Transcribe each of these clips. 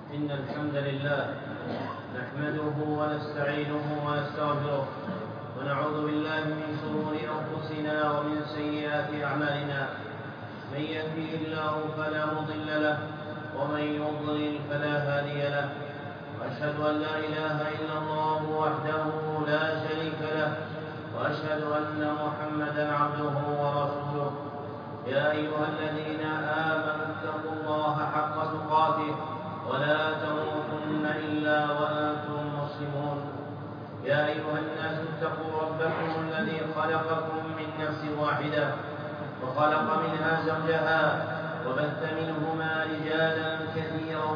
إن الحمد لله نحمده ونستعينه ونستغفره ونعوذ بالله من شرور أنفسنا ومن سيئات أعمالنا. من يهده الله فلا مضل له ومن يضلل فلا هادي له، وأشهد أن لا إله إلا الله وحده لا شريك له، وأشهد أن محمدا عبده ورسوله. يا أيها الذين آمنوا اتقوا الله حق تقاته ولا تموتن إلا وأنتم مسلمون. يا أيها الناس اتقوا ربكم الذي خلقكم من نفس واحدة وخلق منها زوجها وبث منهما رجالا كثيرا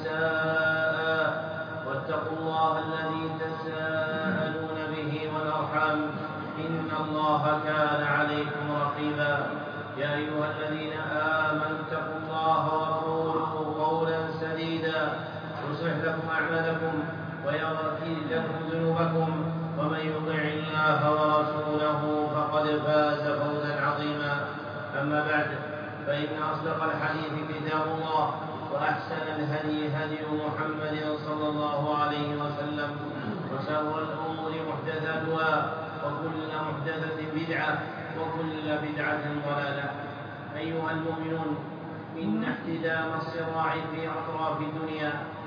ونساء، واتقوا الله الذي تساءلون به والأرحام إن الله كان عليكم رقيبا. يا أيها الذين آمنوا اتقوا الله وقولوا قولا سديدا يصلح لكم أعمالكم ويغفر لكم ذنوبكم، ومن يطع الله ورسوله فقد فاز فوزا عظيما. أما بعد، فإن أصدق الحديث كتاب الله، وأحسن الهدي هدي محمد صلى الله عليه وسلم، وشر الأمور محدثاتها، وكل محدثة بدعة، وكل بدعة ضلالة. أيها المؤمنون، إن احتدام الصراع في أطراف الدنيا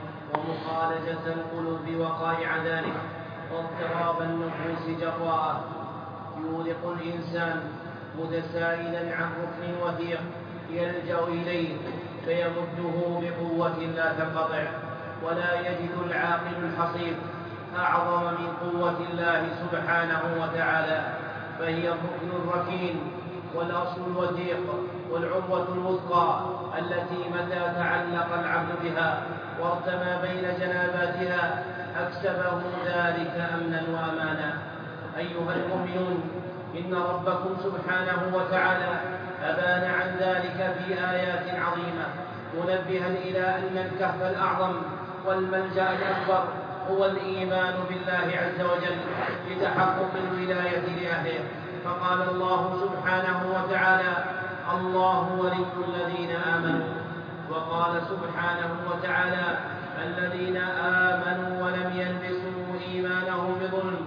ومخالجة القلوب وقائع ذلك واضطراب النفوس جراءه يورق الإنسان متسائلا عن ركن وثيق يلجأ إليه فيمده بقوة لا تنقطع، ولا يجد العاقل الحصيف أعظم من قوة الله سبحانه وتعالى، فهي الركن الركين والأصل الوثيق والعروة الوثقى التي متى تعلق العبد بها وارتمى بين جناباتها أكسبه ذلك أمنا وأمانا. أيها المؤمنون، إن ربكم سبحانه وتعالى أبان عن ذلك في آيات عظيمة، منبها إلى أن الكهف الأعظم والملجأ الأكبر هو الإيمان بالله عز وجل لتحقق الولاية لأهله. فقال الله سبحانه وتعالى: الله ولي الذين آمنوا. وقال سبحانه وتعالى: الذين آمنوا ولم يلبسوا إيمانهم بظلم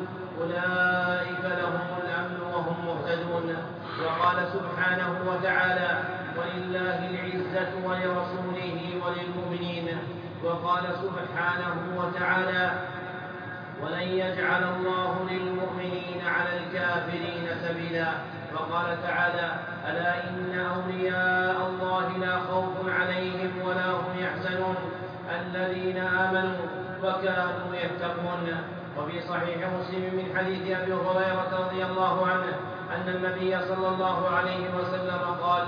أولئك لهم الأمن وهم مهتدون. وقال سبحانه وتعالى: ولله العزة ولرسوله وللمؤمنين. وقال سبحانه وتعالى: ولن يجعل الله للمؤمنين على الكافرين سبيلا. وقال تعالى: ألا إن أولياء الله لا خوف عليهم ولا هم يحزنون الذين آمنوا وكانوا يتقون. وفي صحيح مسلم من حديث أبي هريرة رضي الله عنه أن النبي صلى الله عليه وسلم قال: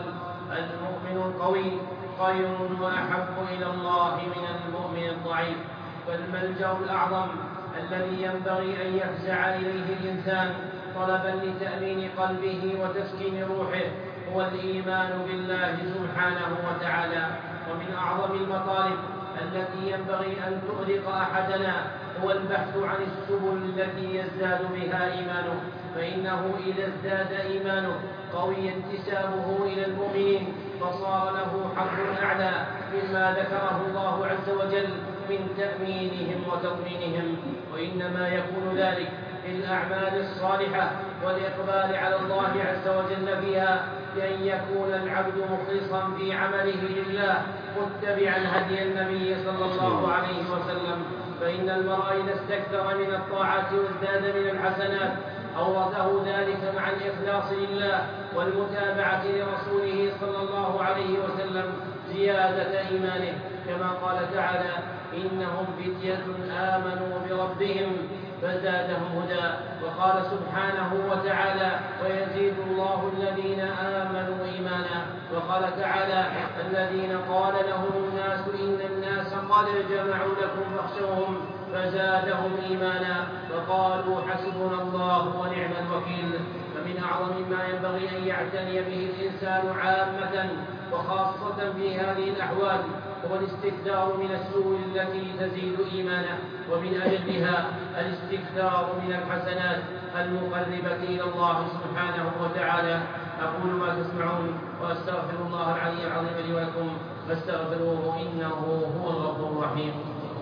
المؤمن القوي خير وأحب إلى الله من المؤمن الضعيف. فالملجأ الأعظم الذي ينبغي أن يفزع إليه الإنسان طلبا لتأمين قلبه وتسكين روحه هو الإيمان بالله سبحانه وتعالى. ومن أعظم المطالب التي ينبغي أن تؤرق أحدنا هو البحث عن السبل التي يزداد بها إيمانه، فإنه إذا ازداد إيمانه قوي انتسابه إلى المؤمنين، فصار له حظ أعلى مما ذكره الله عز وجل من تأمينهم وتطمينهم. وإنما يكون ذلك بالأعمال الصالحة والإقبال على الله عز وجل فيها، بأن يكون العبد مخلصا في عمله لله متبعا هدي النبي صلى الله عليه وسلم. فإن المرء إذا استكثر من الطاعات وازداد من الحسنات أورثه ذلك مع الإخلاص لله والمتابعة لرسوله صلى الله عليه وسلم زيادة إيمانه، كما قال تعالى: إنهم فتية آمنوا بربهم فزادهم هدى. وقال سبحانه وتعالى: ويزيد الله الذين آمنوا إيمانا. وقال تعالى: الذين قال لهم الناس إن الناس قد جمعوا لكم فاخشوهم فزادهم إيمانا وقالوا حسبنا الله ونعم الوكيل. فمن أعظم ما ينبغي أن يعتني به الإنسان عامة وخاصة في هذه الأحوال هو الاستكثار من السبل التي تزيد إيمانه، ومن أجلها الاستكثار من الحسنات المقربة إلى الله سبحانه وتعالى. أقول ما تسمعون وأستغفر الله العلي العظيم لي ولكم فاستغفروه إنه هو الغفور الرحيم.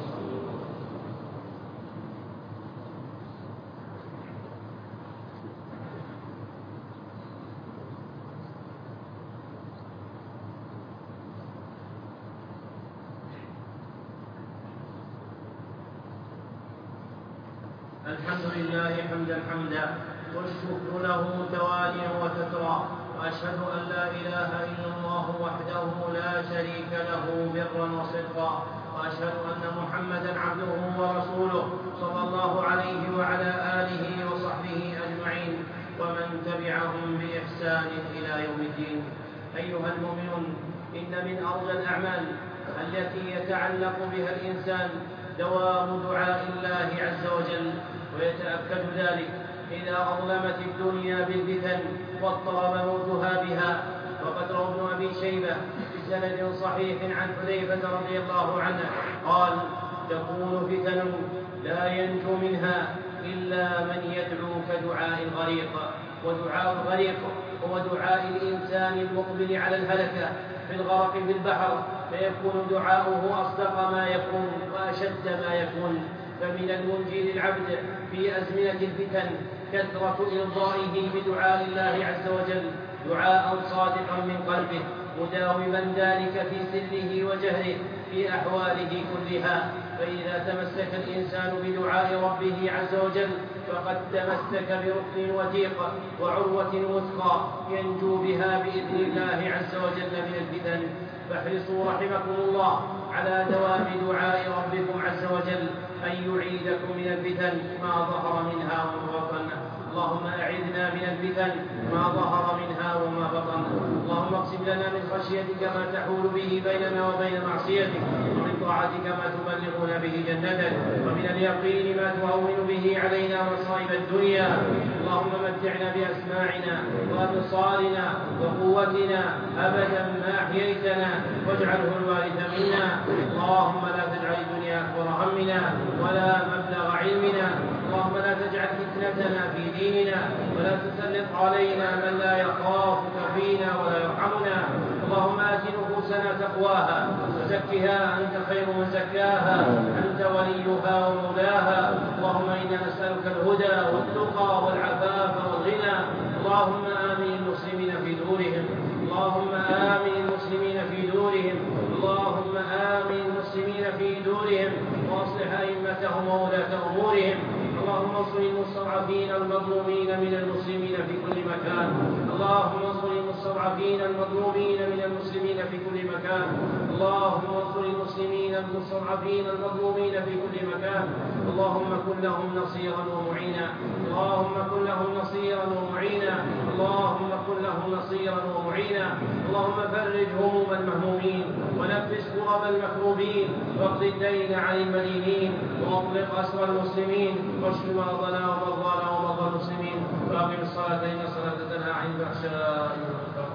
الحمد لله حمدا والشكر له تواليا وتترى، وأشهد أن لا إله إلا الله وحده لا شريك له برا وصدقا، وأشهد أن محمدا عبده ورسوله صلى الله عليه وعلى آله وصحبه أجمعين ومن تبعهم بإحسان إلى يوم الدين. أيها المؤمنون، إن من أرجى الأعمال التي يتعلق بها الإنسان دوام دعاء الله عز وجل، ويتأكد ذلك إذا أظلمت الدنيا بالفتن واضطرب موتها بها. وقد روى ابن أبي شيبة بسند صحيح عن حذيفة رضي الله عنه قال: تكون فتن لا ينجو منها إلا من يدعو كدعاء الغريق. ودعاء الغريق هو دعاء الإنسان المقبل على الهلكة في الغرق في البحر، فيكون دعاؤه أصدق ما يكون وأشد ما يكون. فمن المنجي للعبد في أزمنة الفتن كثرة إرضائه بدعاء الله عز وجل دعاء صادقا من قلبه، مداوما ذلك في سره وجهره في أحواله كلها. فإذا تمسك الإنسان بدعاء ربه عز وجل فقد تمسك بركن وثيق وعروة وثقى ينجو بها بإذن الله عز وجل من الفتن. فاحرصوا رحمكم الله على دوام دعاء ربكم عز وجل أن يعيدكم من الفتن ما ظهر منها وما بطن. اللهم أعذنا من الفتن ما ظهر منها وما بطن. اللهم اقسم لنا من خشيتك ما تحول به بيننا وبين معصيتك، ومن طاعتك ما تبلغنا به جنتك، ومن اليقين ما تهون به علينا مصائب الدنيا. اللهم متعنا بأسماعنا وأبصارنا وقوتنا أبدا ما أحييتنا، واجعله الوارث منا. اللهم لا تجعل الدنيا أكبر همنا ولا مبلغ علمنا. اللهم لا تجعل فتنتنا في ديننا، ولا تسلط علينا من لا يخافك فينا ولا يرحمنا. اللهم آت نفوسنا تقواها وزكها أنت خير من زكاها، أنت وليها ومولاها. اللهم إنا نسألك الهدى والتقى والعفاف والغنى. اللهم آمن المسلمين في دورهم، اللهم آمن المسلمين في دورهم، اللهم آمن المسلمين في دورهم، واصلح أئمتهم وولاة أمورهم. اللهم انصر المستضعفين المظلومين من المسلمين في كل مكان. اللهم انصر المستضعفين المظلومين من المسلمين في كل مكان. اللهم انصر المسلمين المستضعفين المظلومين في كل مكان. اللهم كن لهم نصيرا ومعينا، اللهم كن لهم نصيرا ومعينا، اللهم كن لهم نصيرا ومعينا. اللهم فرج هموم المهمومين ونفس كرب المكروبين، واقض الدين عن المدينين، واطلق أسر المسلمين، واشف مرضنا ومرضانا ومرضى المسلمين. واقم الصلاة إن الصلاة تنهى عن الفحشاء والمنكر.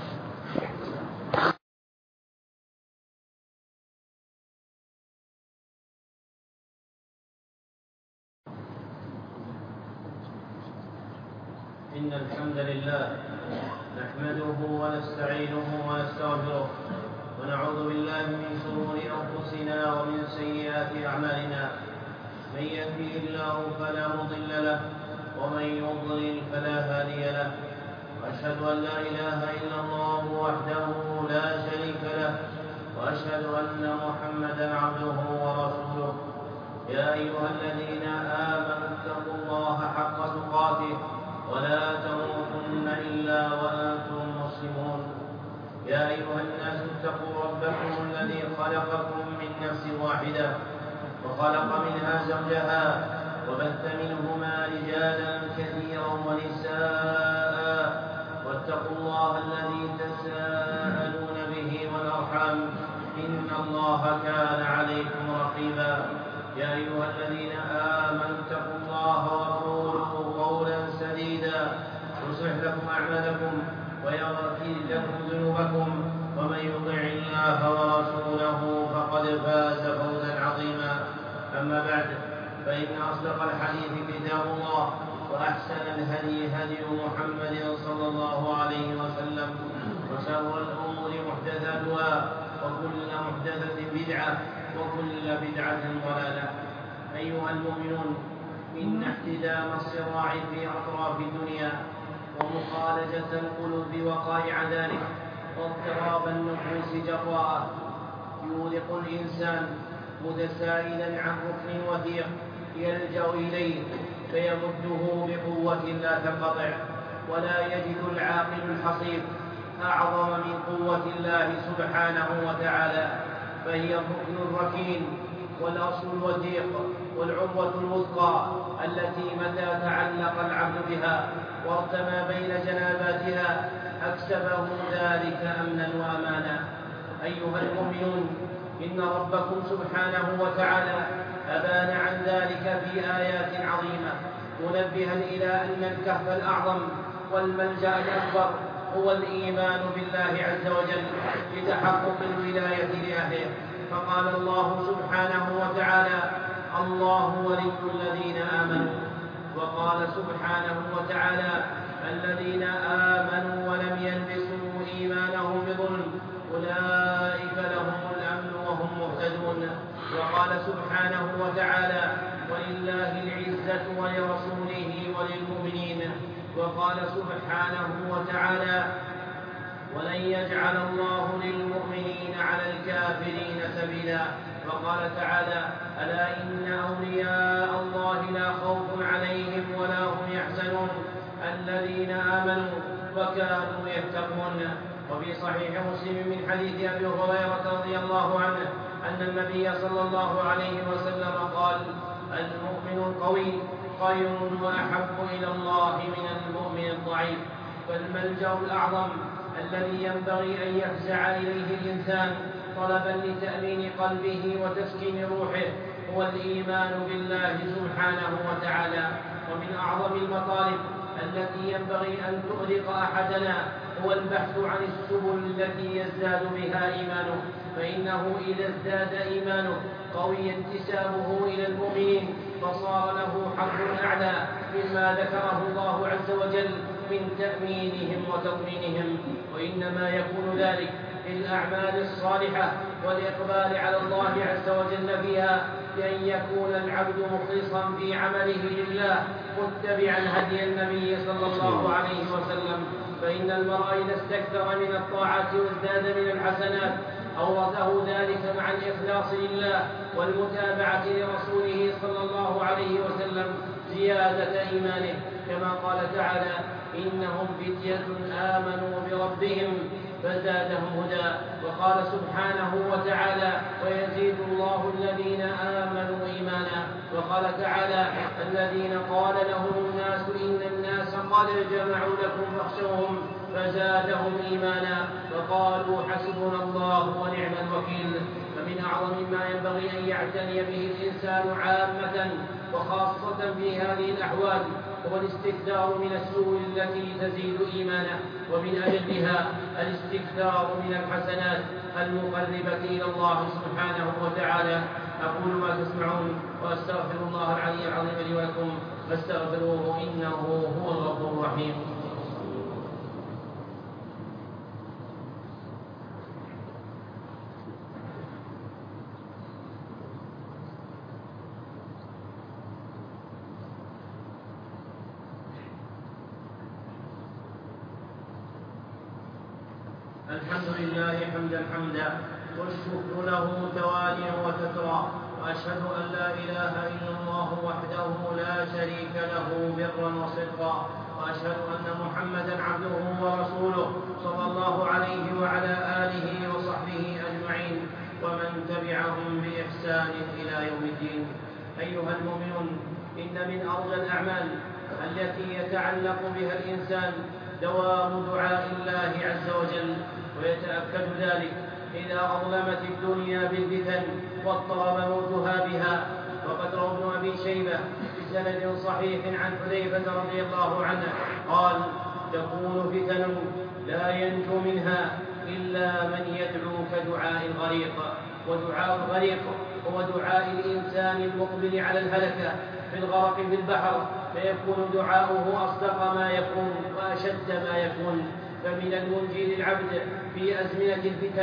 إن الحمد لله نحمده ونستعينه ونستغفره، ونعوذ بالله من شرور أنفسنا ومن سيئات أعمالنا. من يهده الله فلا مضل له، ومن يضلل فلا هادي له. وأشهد أن لا إله إلا الله وحده لا شريك له، وأشهد أن محمدا عبده ورسوله. يا أيها الذين آمنوا اتقوا الله حق تقاته ولا تموتن إلا وأنتم مسلمون. يا أيها الناس اتقوا ربكم الذي خلقكم من نفس واحدة وخلق منها زوجها وبث منهما رجالا كثيرا ونساء، واتقوا الله الذي تساءلون به والأرحام إن الله كان عليكم رقيبا. يا أيها الذين آمنوا اتقوا الله وقولوا قولا سديدا يصلح لكم أعمالكم ويغفر لكم ذنوبكم، ومن يطع الله ورسوله فقد فاز فوزا عظيما. أما بعد، فإن أصدق الحديث كتاب الله، وأحسن الهدي هدي محمد صلى الله عليه وسلم، وشر الأمور محدثاتها، وكل محدثة بدعة وكل بدعة ضلالة. أيها المؤمنون، إن احتدام الصراع في أطراف الدنيا ومخالجة القلوب وقائع ذلك واضطراب النفوس جراءه يورق الإنسان متسائلا عن ركن وثيق يلجأ إليه فيمده بقوة لا تنقطع، ولا يجد العاقل الحصيف أعظم من قوة الله سبحانه وتعالى، فهي الركن الركين والأصل الوثيق والعروة الوثقى التي متى تعلق العبد بها وارتمى بين جناباتها أكسبه ذلك أمنا وأمانا. أيها المؤمنون، إن ربكم سبحانه وتعالى أبان عن ذلك في آيات عظيمة، منبها إلى أن الكهف الأعظم والملجأ الأكبر هو الإيمان بالله عز وجل لتحقق الولاية لأهله. فقال الله سبحانه وتعالى: الله ولي الذين آمنوا. وقال سبحانه وتعالى: الذين آمنوا ولم يلبسوا إيمانهم بظلم أولئك لهم الأمن وهم مهتدون. وقال سبحانه وتعالى: ولله العزة ولرسوله وللمؤمنين. وقال سبحانه وتعالى: ولن يجعل الله للمؤمنين على الكافرين سبيلا. وقال تعالى: ألا إن أولياء الله لا خوف عليهم ولا هم يحزنون الذين آمنوا وكانوا يتقون. وفي صحيح مسلم من حديث أبي هريرة رضي الله عنه أن النبي صلى الله عليه وسلم قال: المؤمن القوي خير وأحب إلى الله من المؤمن الضعيف. فالملجأ الأعظم الذي ينبغي أن يفزع إليه الإنسان طلبا لتأمين قلبه وتسكين روحه هو الإيمان بالله سبحانه وتعالى. ومن أعظم المطالب التي ينبغي أن تؤرق أحدنا هو البحث عن السبل التي يزداد بها إيمانه، فإنه إذا ازداد إيمانه قوي انتسابه إلى المؤمنين، فصار له حظ أعلى مما ذكره الله عز وجل من تأمينهم وتطمينهم. وإنما يكون ذلك بالأعمال الصالحة والإقبال على الله عز وجل فيها، بأن يكون العبد مخلصا في عمله لله متبعا هدي النبي صلى الله عليه وسلم. فإن المرء إذا استكثر من الطاعات وازداد من الحسنات أورثه ذلك مع الإخلاص لله والمتابعة لرسوله صلى الله عليه وسلم زيادة إيمانه، كما قال تعالى: إنهم فتية آمنوا بربهم فزادهم هدى. وقال سبحانه وتعالى: ويزيد الله الذين آمنوا إيمانا. وقال تعالى: الذين قال لهم الناس إن الناس قد جمعوا لكم فاخشوهم فزادهم إيمانا وقالوا حسبنا الله ونعم الوكيل. فمن أعظم ما ينبغي أن يعتني به الإنسان عامة وخاصة في هذه الأحوال هو الاستكثار من السبل التي تزيد إيمانه، ومن أجلها الاستكثار من الحسنات المقربة إلى الله سبحانه وتعالى. أقول ما تسمعون وأستغفر الله العلي العظيم لي ولكم فاستغفروه إنه هو الغفور الرحيم. الحمد لله حمدا والشكر له تواليا وتترى، وأشهد أن لا إله إلا الله وحده لا شريك له برا وصدقا، وأشهد أن محمدا عبده ورسوله صلى الله عليه وعلى آله وصحبه أجمعين ومن تبعهم بإحسان إلى يوم الدين. أيها المؤمنون، إن من أرجى الأعمال التي يتعلق بها الإنسان دوام دعاء الله عز وجل، ويتأكد ذلك إذا أظلمت الدنيا بالفتن واضطرب موتها بها. وقد روى ابن أبي شيبة بسند صحيح عن حذيفة رضي الله عنه قال: تكون فتن لا ينجو منها إلا من يدعو كدعاء الغريق. ودعاء الغريق هو دعاء الإنسان المقبل على الهلكة في الغرق في البحر، فيكون دعاؤه أصدق ما يكون وأشد ما يكون. فمن المنجي للعبد في أزمنة الفتن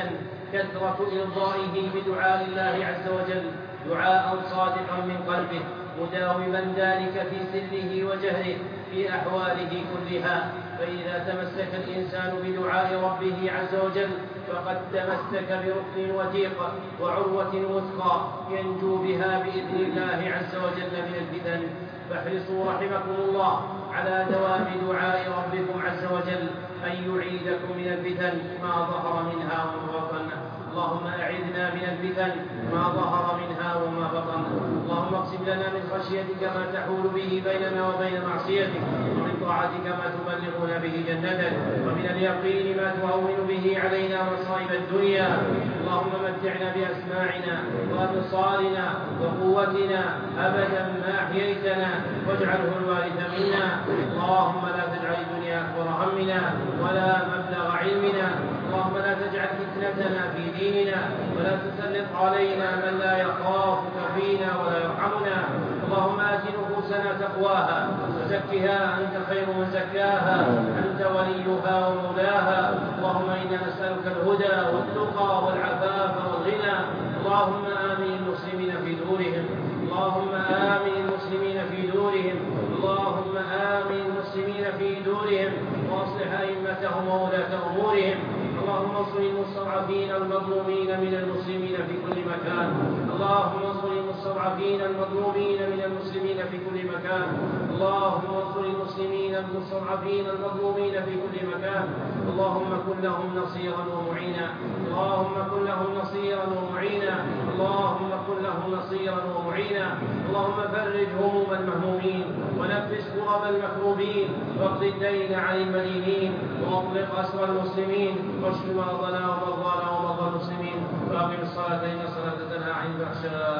كثرة إرضائه بدعاء الله عز وجل دعاء صادقا من قلبه مداوما ذلك في سره وجهره في أحواله كلها. فإذا تمسك الإنسان بدعاء ربه عز وجل فقد تمسك بركن وثيق وعروة وثقى ينجو بها بإذن الله عز وجل من الفتن. فاحرصوا رحمكم الله على دوام دعاء ربكم عز وجل أن يعيدكم من الفتن ما ظهر منها وما بطن. اللهم أعذنا من الفتن ما ظهر منها وما بطن. اللهم اقسم لنا من خشيتك ما تحول به بيننا وبين معصيتك، ومن طاعتك ما تبلغنا به جنتك، ومن اليقين ما تهون به علينا مصائب الدنيا. اللهم متعنا بأسماعنا وأبصارنا وقوتنا أبدا ما أحييتنا واجعله الوارث منا. اللهم لا تجعل الدنيا أكبر همنا ولا مبلغ علمنا. اللهم لا تجعل فتنتنا في ديننا ولا تسلط علينا من لا يخافك فينا ولا يرحمنا. اللهم آت نفوسنا تقواها وزكها أنت خير من زكاها أنت وليها ومولاها. اللهم إنا نسألك الهدى والتقى والعفاف والغنى. اللهم آمن المسلمين في دورهم. اللهم آمن المسلمين في دورهم. اللهم آمن المسلمين في دورهم وأصلح أئمتهم وولاة أمورهم. اللهم انصر المستضعفين المظلومين من المسلمين في كل مكان. اللهم انصر المستضعفين المظلومين من المسلمين في كل مكان. اللهم انصر المسلمين المستضعفين المظلومين في كل مكان. اللهم كن لهم نصيرا ومعينا. اللهم كن لهم نصيرا ومعينا. اللهم كن لهم نصيرا ومعينا. اللهم فرج هموم المهمومين ونفس كرب المكروبين واقض الدين عن المدينين واطلق أسر المسلمين واشف مرضنا ومرضانا ومرضى المسلمين. واقم الصلاة إن الصلاة تنهى عن الفحشاء